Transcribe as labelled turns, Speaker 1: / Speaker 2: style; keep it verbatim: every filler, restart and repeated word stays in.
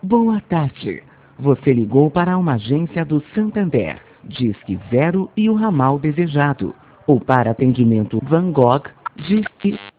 Speaker 1: Boa tarde. Você ligou para uma agência do Santander, Disque Zero e o ramal desejado. Ou para atendimento Van Gogh, Disque